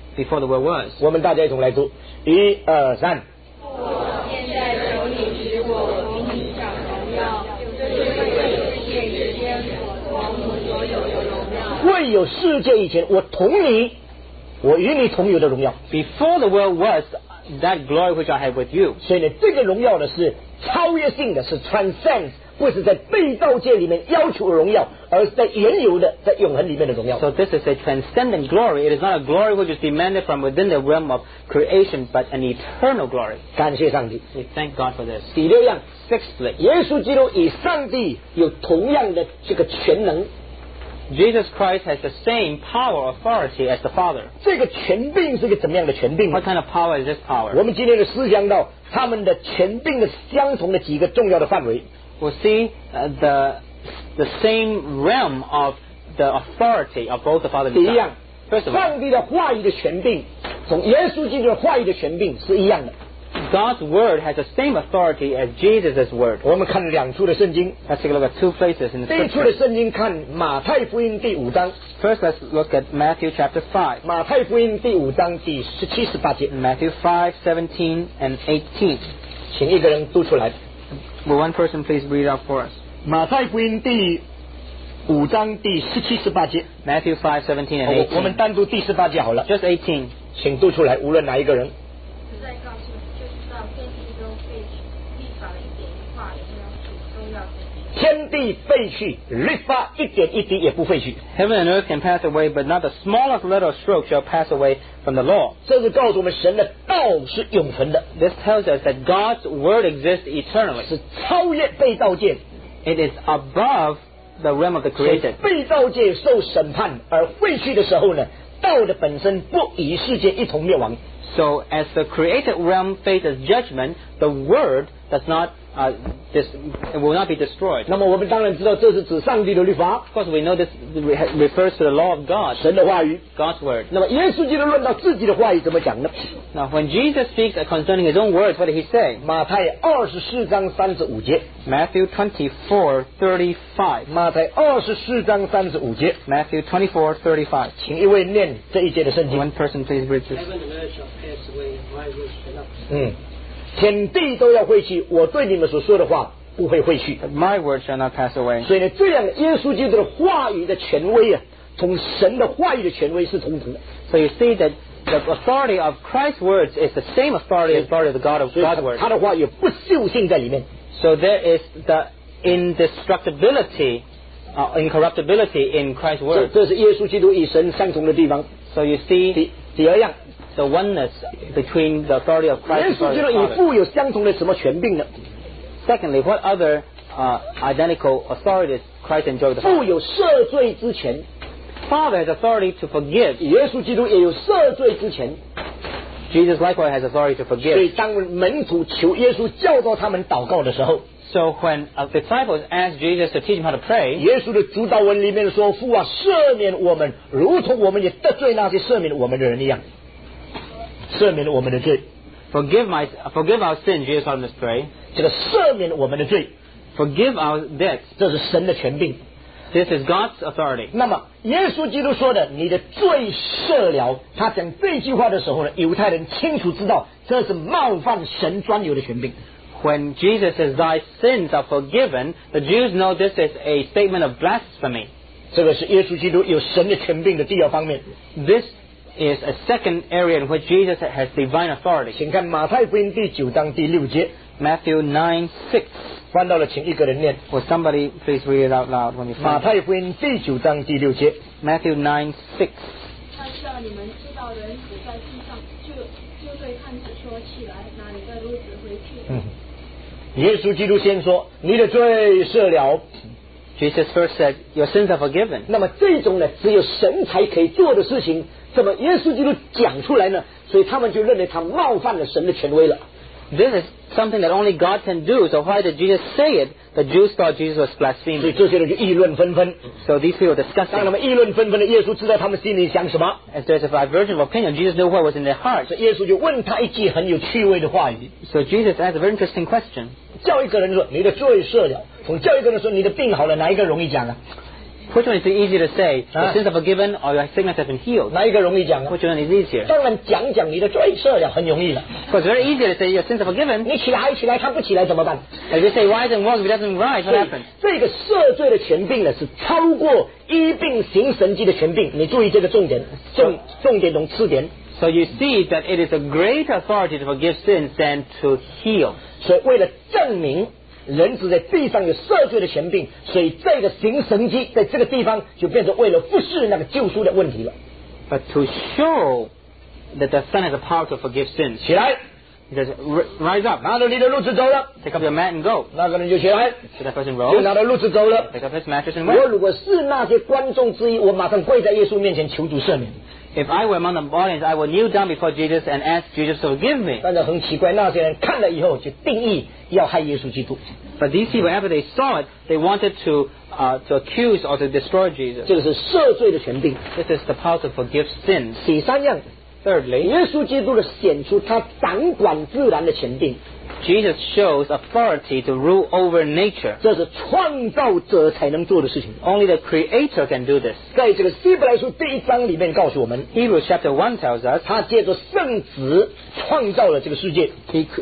before the world was. 我们大家一同来读，1、2、3。 我现在求你使我同你享荣耀，就是为有世界以前我同所有的荣耀。 未有世界以前，我与你同有的荣耀。 Before the world was, that glory which I had with you. 所以呢，这个荣耀呢是超越性的，是 transcends， 不是在被造界里面要求的荣耀，而是在原有的、在永恒里面的荣耀。 So this is a transcendent glory. It is not a glory which is demanded from within the realm of creation, but an eternal glory. 感谢上帝。 We thank God for this. 第6样， Sixthly, 耶稣基督与上帝有同样的这个全能， Jesus Christ has the same power, authority as the Father. 这个权柄是个怎么样的权柄呢 What kind of power is this power? 我们今天的思想到他们的权柄的相同的几个重要的范围。 We'll see the same realm of the authority of both the Father 第 and 一 the 样 Son.，First of all, 上帝的话语的权柄，从耶稣基督的话语的权柄是一样的。 God's word has the same authority as Jesus' word. 我们看2处的圣经， Let's take a look at two places in the 第一处的 scripture. 圣经看马太福音第5章， First, let's look at Matthew chapter 5. 马太福音第5章第17、18节， Matthew 5:17 and 18. 请一个人读出来。 Will one person please read out for us? 马太福音第5章第17、18节， Matthew 5:17 and 我们 18. 单读第18节好了， Just 18. 请读出来，无论哪一个人。 实在告诉你，就是到天地中废去立法的一点一画也都要废去。 天地废去，律法一点一滴也不废去。 Heaven and earth can pass away, but not the smallest little stroke shall pass away from the law. 这是告诉我们神的道是永恒的， This tells us that God's word exists eternally. 是超越被造界。 It is above the realm of the created. 被造界受审判而废去的时候呢，道的本身不与世界一同灭亡。 So as the created realm faces judgment, the word does not it will not be destroyed. 那么我们当然知道，这是指上帝的律法， Of course, we know this refers to the law of God, 神的话语。 God's word. 那么耶稣基督论到自己的话语怎么讲呢？ Now, when Jesus speaks concerning his own words, what did he say? 马太24章35节， Matthew 24:35. 马太24章35节， Matthew 24:35. 请一位念这一节的圣经。 One person, please read this. Heaven and earth shall pass away, and my words shall not. 天地都要废去，我对你们所说的话不会废去。 But my word shall not pass away. 所以呢，这样耶稣基督的话语的权威啊，同神的话语的权威是同等的。 So you see that the authority of Christ's words is the same authority as authority of the God of 所以 God's word. 他的话有不锈性在里面。 So there is the indestructibility, incorruptibility in Christ's 这 word. 这是耶稣基督与神相同的地方。 So you see 第二样， the oneness between the authority of 耶 Christ 稣 and 基 the 督 authority 与 of the Father. 父有相同的什么权柄呢？ Secondly, what other identical authorities Christ enjoyed with the 父 Father? 有赦罪之权， Father has authority to forgive. 耶稣基督也有赦罪之权。 Jesus likewise has authority to 所以 forgive. 当门徒求耶稣教导他们祷告的时候， So when disciples asked Jesus to teach them how to pray, 耶稣的主祷文里面说：“父啊，赦免我们，如同我们也得罪那些赦免我们的人一样，赦免我们的罪。 forgive our sins, Jesus taught them to pray. 这个赦免我们的罪， Forgive our debts. 这是神的权柄。 This is God's authority. 那么耶稣基督说的“你的罪赦了”，他讲这句话的时候呢，犹太人清楚知道这是冒犯神专有的权柄。 When Jesus says, thy sins are forgiven, the Jews know this is a statement of blasphemy. 这个是耶稣基督有神的权柄的第二方面。 This is a second area in which Jesus has divine authority. 请看马太福音第9章第6节， Matthew 9:6. 翻到了，请一个人念 Will somebody please read it out loud when you 马 find it? 太福音第9章第6节。 Matthew 9:6. 但叫你们知道人子在地上，就对探子说：“起来，拿你的褥子回去。” 耶稣基督先说：“你的罪赦了。” Jesus first said, your sins are forgiven. 那么这种呢，只有神才可以做的事情，怎么耶稣基督讲出来呢？所以他们就认为他冒犯了神的权威了。 This is something that only God can do. So why did Jesus say it? The Jews thought Jesus was 所以 blaspheming. 这些人就议论纷纷。 So these people 当他 discussing. 们议论纷纷的，耶稣知道他们心里想什么， As there's a diversion of opinion, Jesus knew what was in their hearts. 所以耶稣就问他一句很有趣味的话语， So Jesus asked a very interesting question. 叫一个人说你的罪赦了，从叫一个人说你的病好了，哪一个容易讲啊？ Which one is easier to say? Your sins are forgiven or your sickness has been healed? 哪一个容易讲啊？ Which one is easier? 当然讲你的罪赦了，很容易了。 Because it's very easy to say your sins are forgiven. 你起来，他不起来怎么办？ If you say rise and walk, if he doesn't rise, what happens? 这个赦罪的权柄呢，是超过医病行神迹的权柄。你注意这个重点，重点中次点。 So you see that it is a greater authority to forgive sins than to heal. 所以为了证明人子在地上有赦罪的权柄，所以这个行神迹在这个地方就变成为了复视那个救赎的问题了。 But to show that the Son has the power to forgive sins. 起来， He says, rise up, 拿着你的褥子走了。 take up your mat and go. 那个人就起来， So that person 就 rose, 拿着褥子走了。 take up his mattress and 我 went. 如果是那些观众之一，我马上跪在耶稣面前求主赦免。 If I were among the audience, I would kneel down before Jesus and ask Jesus to forgive me. 但是很奇怪，那些人看了以后就定义要害耶稣基督。 But these people, after they saw it, they wanted to accuse or to destroy Jesus. 这个是赦罪的权柄。 This is the power to forgive sins. 第三样， Thirdly, 耶稣基督的显出他掌管自然的权柄， Jesus shows authority to rule over nature. 这是创造者才能做的事情。 Only the Creator can do this. 在这个希伯来书第1章里面告诉我们， Hebrews chapter 1 tells us 他借着圣子创造了这个世界，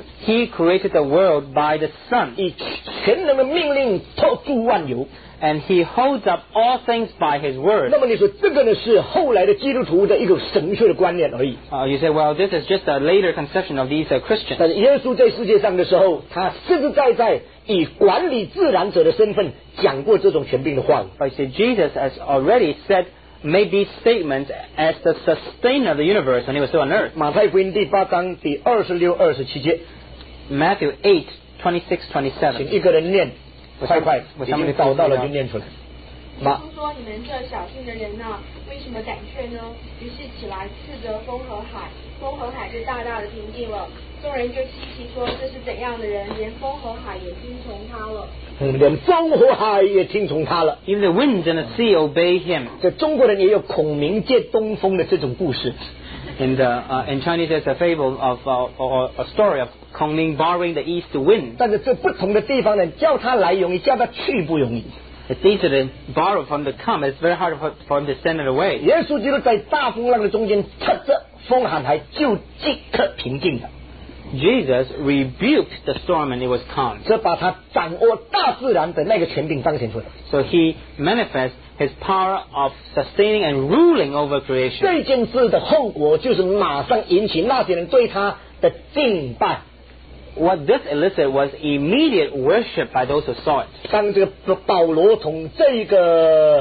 He created the world by the Son, 以全能的命令托住万有。 and He holds up all things by His word. 那么你说这个呢是后来的基督徒的一个神学的观念而已。 You say, well, this is just a later conception of these Christians. 但是耶稣在世界上的时候，他实实在在以管理自然者的身份讲过这种权柄的话语。 But you see, Jesus has already made these statements as the sustainer of the universe when He was still on earth. 马太福音第8章第26、27节， Matthew 8, 26, 请 27. 一个人念，快快， 我已经找到了就念出来。 耶稣说：“你们这小心的人呐，为什么胆怯呢？”于是起来斥责风和海，风和海就大大的平静了。众人就稀奇说：“这是怎样的人？连风和海也听从他了。” 连风和海也听从他了。 Even the winds and the sea obey Him. 在中国人也有孔明借东风的这种故事。 In Chinese, there's a fable of or a story of Kong Ming borrowing the east wind. 但是这不同的地方呢，叫他来容易，叫他去不容易。 It's easy to borrow from the come. It's very hard for him to send it away. 耶稣基督在大风浪的中间，趁着风和海就即刻平静了。 Jesus rebuked the storm and it was calm. 这把他掌握大自然的那个权柄彰显出来。 So He manifests His power of sustaining and ruling over creation. 这件事的后果就是马上引起那些人对他的敬拜。 What this elicited was immediate worship by those who saw it. 当这个保罗同这个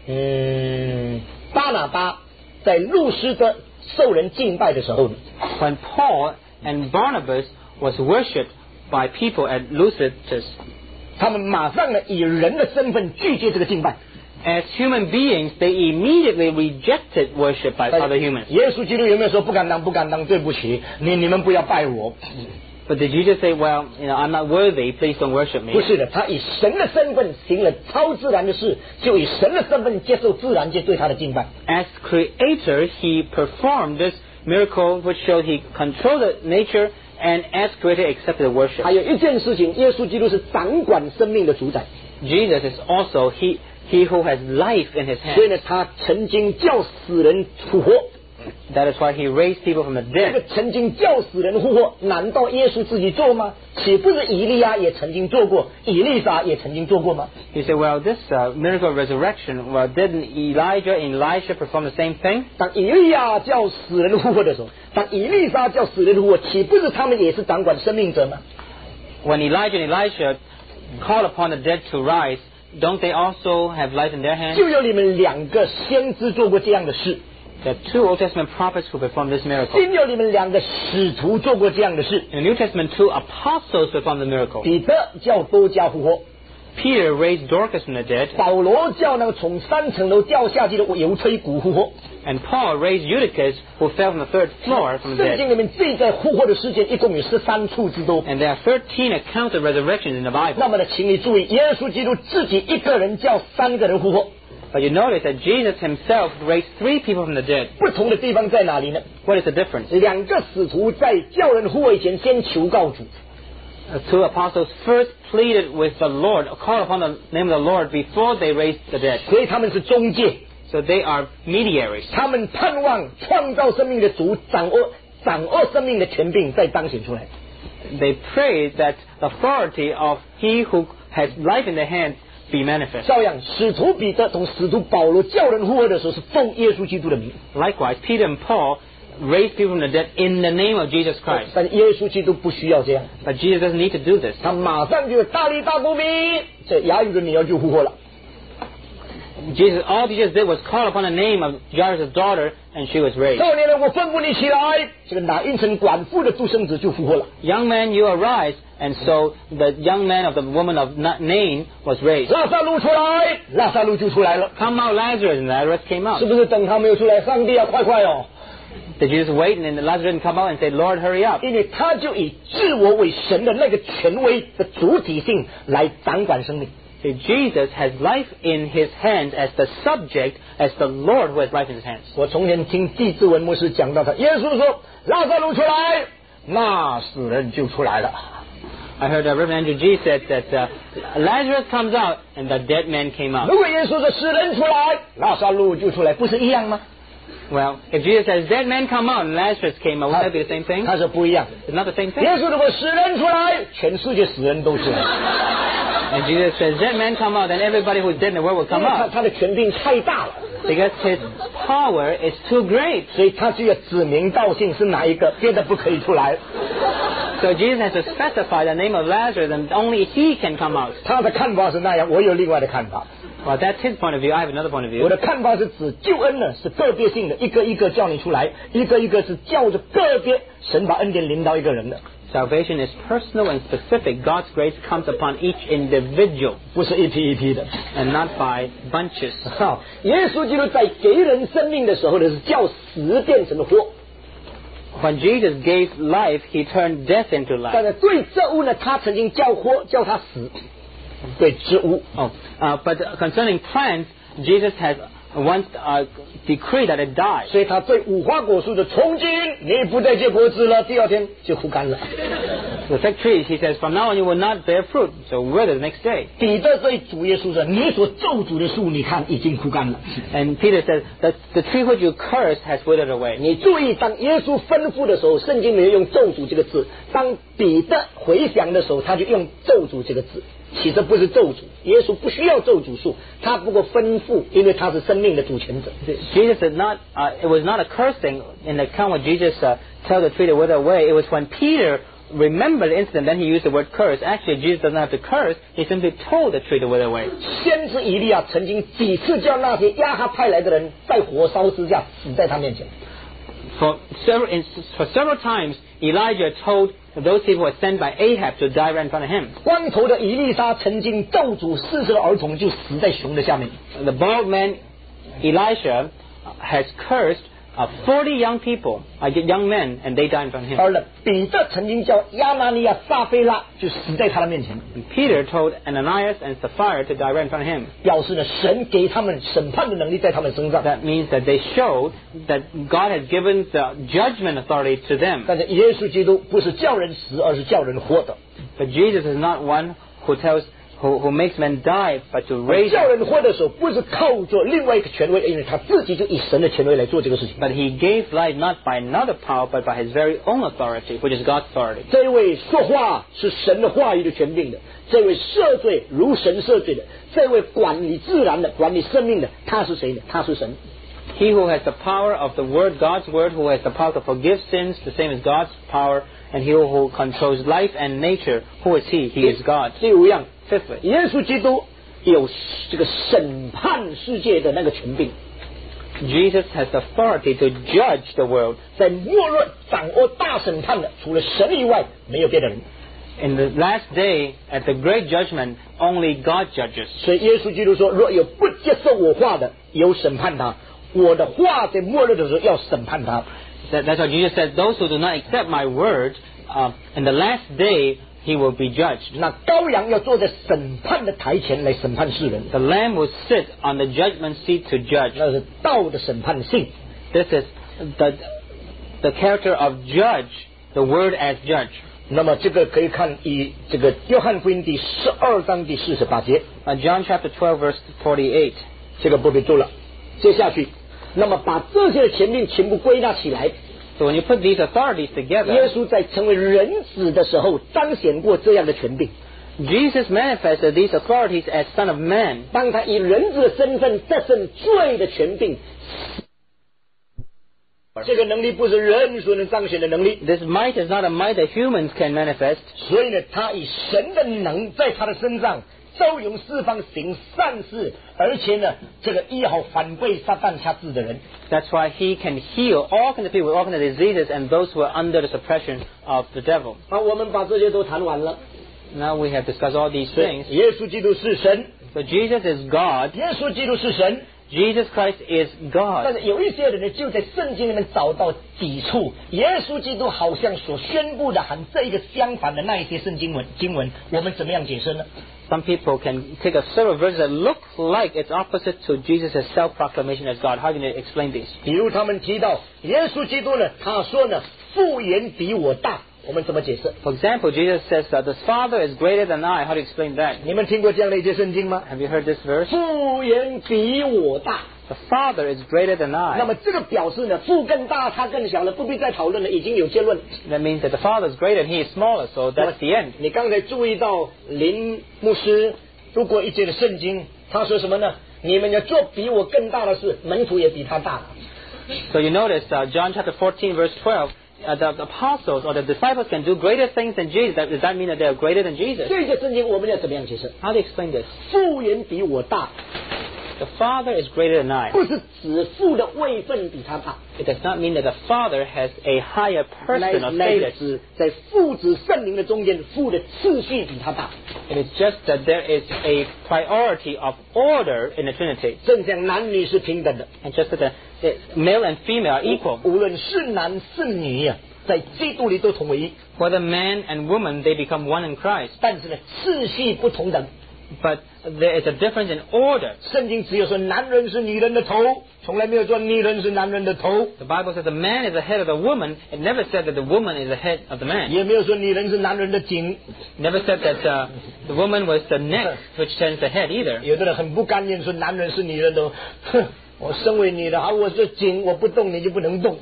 巴拿巴在路斯的受人敬拜的时候， When Paul and Barnabas was worshipped by people at Lysistrata, 他们马上呢以人的身份拒绝这个敬拜。 as human beings, they immediately rejected worship by other humans. 耶稣基督有没有说不敢当，不敢当，对不起，你们不要拜我？ But did Jesus say, well, I'm not worthy, please don't worship me? 不是的，他以神的身份行了超自然的事，就以神的身份接受自然界对他的敬拜。 As creator, He performed this miracle which showed He controlled the nature, and as creator accepted the worship. 还有一件事情，耶稣基督是掌管生命的主宰， Jesus is also He who has life in His 所以 hand. 呢，他曾经叫死人复活。 That is why He raised people from the 这个 dead. 曾经叫死人复活，难道耶稣自己做吗？岂不是以利亚也曾经做过，以利沙也曾经做过吗？ You say, well, this miracle of resurrection, well, didn't Elijah and Elisha perform the same thing? 当以利亚叫死人复活的时候，当以利沙叫死人复活，岂不是他们也是掌管生命者吗？ When Elijah and Elisha called upon the dead to rise, don't they also have life in their hands? 就有你们2个先知做过这样的事， There are 2 Old Testament prophets who performed this miracle. 今有你们2个使徒做过这样的事。 In the New Testament, 2 apostles performed the miracle. 彼得叫多加复活， Peter raised Dorcas from the dead, 保罗叫那个从3层楼掉下去的油吹骨复活。 and Paul raised Eutychus, who fell from the 3rd floor from the 圣经 dead. 里面记载复活的事件一共有13处之多。 And there are 13 accounts of resurrections in the Bible. 那么呢，请你注意，耶稣基督自己一个人叫3个人复活， But you notice that Jesus himself raised 3 people from the dead. 不同的地方在哪里呢？ What is the difference? 2个使徒在叫人复活以前先求告主， two apostles first pleaded with the Lord, called upon the name of the Lord before they raised the dead. 所以他们是中介， So they are mediaries. 他们盼望创造生命的主掌握生命的权柄再彰显出来。 They pray that the authority of He who has life in their hands be manifest. 照样，使徒彼得同使徒保罗叫人复活的时候，是奉耶稣基督的名。 Likewise, Peter and Paul raised people from the dead in the name of Jesus Christ. 但耶稣基督不需要这样， But Jesus doesn't need to do this. 他马上就大力大鼓鸣，这雅语的女儿就复活了。 All Jesus did was call upon the name of Jairus' daughter, and she was raised. 少年人，我吩咐你起来，这个拿阴城管妇的独生子就复活了。 Young man, you arise. And so the young man of the woman of Nain was raised. 拉撒路出来，拉撒路就出来了。 Come out Lazarus, and Lazarus came out. 是不是等他没有出来，上帝啊，快快哦！ Did Jesus wait, and then Lazarus didn't come out and say, Lord, hurry up? 因为他就以自我为神的那个权威的主体性来掌管生命。 See, Jesus has life in his hands as the subject, as the Lord who has life in his hands. 我从前听季志文牧师讲到他，耶稣说拉撒路出来，那死人就出来了。 I heard Reverend Andrew G said that Lazarus comes out and the dead man came out. 如果耶稣说死人出来，拉撒路就出来，不是一样吗？ Well, if Jesus says dead man come out and Lazarus came out, wouldn't that be the same thing? 他说不一样。 It's not the same thing. 耶稣如果死人出来，全世界死人都出来。 And Jesus says dead man come out, then everybody who's dead in the world will come 因为 out. 他的权柄太大了， Because his power is too great. 所以他就要指名道姓是哪一个，别的不可以出来。 So Jesus has to specify the name of Lazarus, and only he can come out. 他的看法是那样，我有另外的看法。 Well, that's his point of view. I have another point of 我 view. 的看法是指救恩呢是个别性的，一个一个叫你出来，一个一个是叫着个别神把恩典临到一个人的， Salvation is personal and specific. God's grace comes upon each individual 不是一批一批的。 and not by bunches. 好，耶稣基督在给人生命的时候呢，是叫死变成了活。 When Jesus gave life, he turned death into 但 life. 是对这物呢，他曾经叫活，叫他死。对植物， But concerning plants, Jesus has once decreed that it dies. 所以他对无花果树的从今你不再结果子了，第二天就枯干了。 The fig trees, he says, from now on you will not bear fruit. So wither the next day. 彼得对主耶稣说：“你所咒诅的树，你看已经枯干了。” And Peter says that the tree which you cursed has withered away. 你注意，当耶稣吩咐的时候，圣经没有用咒诅这个字；当彼得回想的时候，他就用咒诅这个字。其实不是咒诅，耶稣不需要咒诅树，他不过吩咐，因为他是生命的主权者。 Jesus did not. It was not a cursing in the account when Jesus told the tree to wither away. It was when Peter remembered the incident, then he used the word curse. Actually, Jesus doesn't have to curse. He simply told the tree to wither away. 先知以利亚曾经几次叫那些亚哈派来的人在火烧之下死在他面前。 For several times, Elijah told those people who were sent by Ahab to die right in front of him. 光头的以利沙曾经咒诅40个儿童就死在熊的下面。 The bald man Elisha has cursed 40 young people, young men, and they died in front of him. 而呢，彼得曾经叫亚拿尼亚、撒菲拉就死在他的面前， Peter told Ananias and Sapphira to die right in front of him. 表示呢，神给他们审判的能力在他们身上。 That means that they showed that God has given the judgment authority to them. 但是耶稣基督不是叫人死，而是叫人活的。 But Jesus is not one who who makes men die, but to raise 叫 them. 人活的时候，不是靠着另外一个权威，因为他自己就以神的权威来做这个事情。 But he gave life not by another power, but by his very own authority, which is God's authority. 这位说话是神的话语的权柄的，这位赦罪如神赦罪的，这位管理自然的、管理生命的，他是谁呢？他是神。 He who has the power of the word, God's word, who has the power to forgive sins, the same as God's power, and he who controls life and nature, who is he? He is God. 第五样， Fifthly, 耶稣基督有这个审判世界的那个权柄， Jesus has the authority to judge the world. 在末日掌握大审判的，除了神以外，没有别的人。 In the last day, at the great judgment, only God judges. 所以耶稣基督说：“若有不接受我话的，有审判他；我的话在末日的时候要审判他。” That's why Jesus said, those who do not accept my word, in the last day, he will be judged. 那羔羊要坐在审判的台前来审判世人， The Lamb will sit on the judgment seat to judge. 那是道的审判性。 This is the character of judge, the word as judge. 那么这个可以看以这个约翰福音第12章第48节。 John chapter 12 verse 48. 这个不必读了。接下去，那么把这些的权柄全部归纳起来。 So when you put these authorities together, 耶稣在成为人子的时候彰显过这样的权柄。 Jesus manifested these authorities as Son of Man. 当他以人子的身份得胜罪的权柄。这个能力不是人所能彰显的能力。 This might is not a might that humans can manifest. 所以呢，他以神的能在他的身上周游四方行善事，而且呢，这个医好反被撒旦辖制的人。 That's why he can heal all kinds of people with all kinds of diseases and those who are under the suppression of the devil. 好，我们把这些都谈完了。 Now we have discussed all these things. 耶稣基督是神。 So Jesus is God. 耶稣基督是神。 Jesus Christ is 但 God. 是有一些人呢，就在圣经里面找到抵触。耶稣基督好像所宣布的和这一个相反的那一些经文，我们怎么样解释呢？ Some people can take a several verses that look like it's opposite to Jesus' self-proclamation as God. How can they explain these? 比如他们提到耶稣基督呢，他说呢，父原比我大，我们怎么解释？ For example, Jesus says that the Father is greater than I. How do you explain that? 你们听过这样的一些圣经吗？ Have you heard this verse? 父原比我大。 The Father is greater than 那 I. 么这个表示呢，父更大，他更小了，不必再讨论了，已经有结论。 That means that the Father is greater and He is smaller, so that's the end. 你刚才注意到林牧师读过一节的圣经，他说什么呢？你们要做比我更大的事，门徒也比他大。 So you notice John chapter 14 verse 12, the apostles or the disciples can do greater things than Jesus. Does that mean that they are greater than Jesus? 这些圣经我们要怎么样解释？ How do you explain this? 父原比我大， The Father is greater than I. 不是指父的位分比他大， It does not mean that the Father has a higher 乃 person or 是 status. 指在父子圣灵的中间，父的次序比他大。 It is just that there is a priority of order in the Trinity. 正像男女是平等的， And just that the male and female are equal. 无论是男是女啊，在基督里都同为一。 Whether man and woman, they become one in Christ. 但是呢，次序不同等。 But there is a difference in order. 圣经只有说男人是女人的头，从来没有说女人是男人的头， The Bible says the man is the head of the woman. It never said that the woman is the head of the man. 也没有说女人是男人的颈。 It never said that the woman was the neck, which turns the head either. 有的人很不甘愿说男人是女人的，哼，我身为女的，好，我说颈我不动，你就不能动。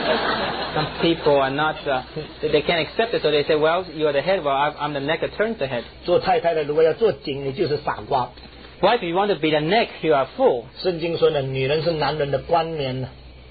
Some people are not, they can't accept it, so they say, well, you are the head, well, I'm the neck that turns the head. 做太太的如果要做颈，你就是傻瓜。 Wife, if you want to be the neck, you are a fool. 圣经说呢，女人是男人的冠冕呢。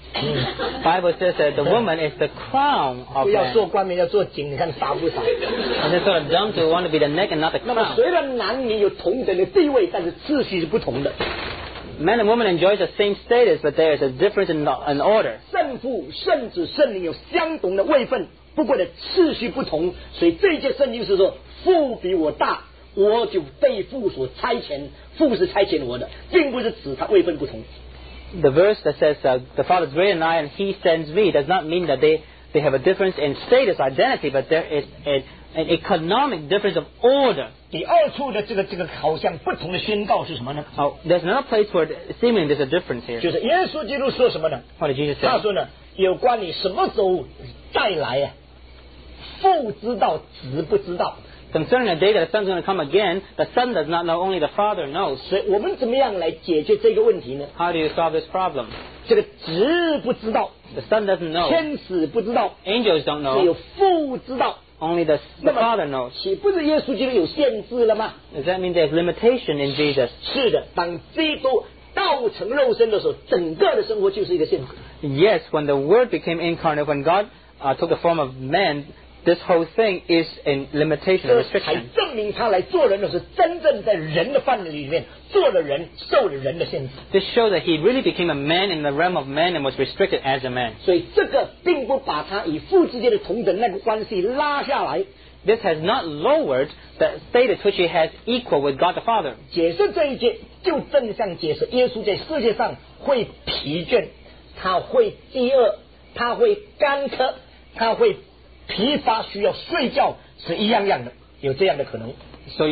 Bible says that the woman is the crown of 不要 man. 做冠冕，要做颈，你看傻不傻？ And it's sort of dumb to want to be the neck and not the 那么 crown. 虽然男女有同等的地位，但是次序是不同的。 Man and woman enjoy the same status, but there is a difference in order. 圣父、圣子、圣灵有相同的位分，不过的次序不同，所以这一节圣经是说父比我大，我就被父所差遣，父是差遣我的，并不是指他位分不同。 The verse that says the Father is greater than I and He sends me does not mean that they have a difference in status, identity, but there is an economic difference of order. 第二处的这个好像不同的宣告是什么呢？ Oh, there's another place where seemingly there's a difference here. 就是耶稣基督说什么呢？ What did Jesus 他 say? 说呢，有关你什么时候再来啊，父知道，子不知道。 Concerning the day that the Son is going to come again, the Son does not know, only the Father knows. 所以我们怎么样来解决这个问题呢？ How do you solve this problem? 这个子不知道， The Son doesn't know. 天使不知道， Angels don't 只有 know. 父知道。 Only the 那么 Father knows. 岂不是耶稣基督有限制了吗？ Does that mean there's limitation in Jesus? 是的，当基督道成肉身的时候，整个的生活就是一个限制。 Yes, when the Word became incarnate, when God took the form of man, this whole thing is a limitation, a 这才 restriction. 证明他来做人的是真正在人的范围里面做了人，受了人的限制。 This shows that he really became a man in the realm of man and was restricted as a man. 所以这个并不把他与父之间的同等那个关系拉下来。 This has not lowered the status which he has equal with God the Father. 解释这一节，就正像解释耶稣在世界上会疲倦，他会饥饿，他会干渴，他会疲乏，需要睡觉，是一样样的，有这样的可能。 So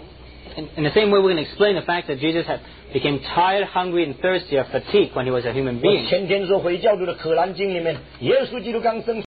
in the same way, we can explain the fact that Jesus became tired, hungry, and thirsty or fatigued when he was a human 我 being. 前天说回教徒的可兰经里面，耶稣基督刚生